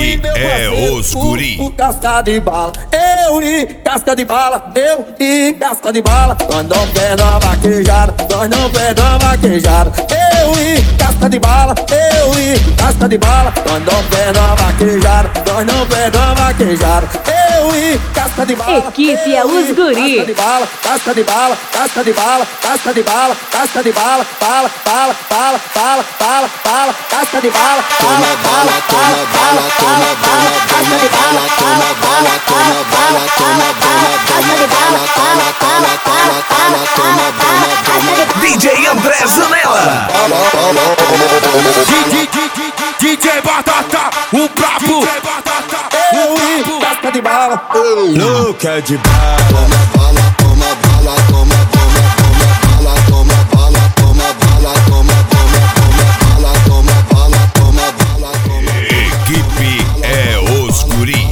Equipe é os guri. O casca de bala, eu e casca de bala, eu e casca de bala. Nós não perdemos a vaquejada, nós não perdemos a vaquejada. Eu e casca de bala, eu e casca de bala. Nós não perdemos a vaquejada, nós não perdemos a vaquejada. Eu e casca de bala. Equipe é os guri. Casca de bala, casca de bala, casca de bala, casca de bala, casca de bala, bala, bala, bala, bala, bala, bala, casca de bala, bala, bala, bala, bala, bala, bala, casca de bala, bala, bala, bala, bala, toma bala, casca de bala, bala, bala, bala, bala, toma bala, toma. DJ André Zanella. DJ Batata, o brabo. Eu e casca de bala. Louca de bala. Toma bala, toma bala, toma, toma, toma bala, toma bala, toma bala, toma, toma bala, toma bala, toma bala, toma. Equipe é os guri.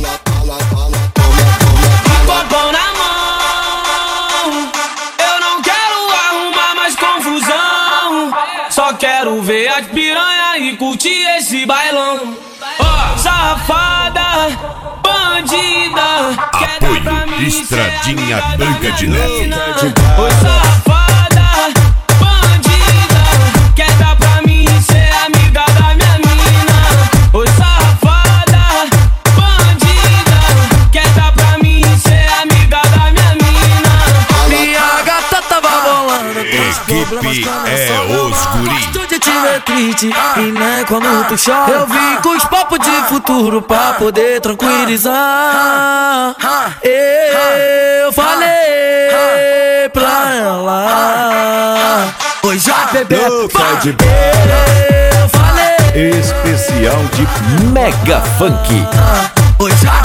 Copão na mão, eu não quero arrumar mais confusão. Só quero ver as piranha e curtir esse bailão. Safada, bandida, quer dar pra mim Estradinha ser amiga Branca da de minha Neve. mina. Oi, safada, bandida, quer dar pra mim ser amiga da minha mina. Oi, safada, bandida, quer dar pra mim ser amiga da minha mina. Minha gata tava bolando. Equipe é os guri. De te ver triste e nem quando tu chora. Eu vim com os papos de futuro pra poder tranquilizar. Eu falei pra ela, oi, já bebê, eu falei. Especial de Mega Funk. Oi, já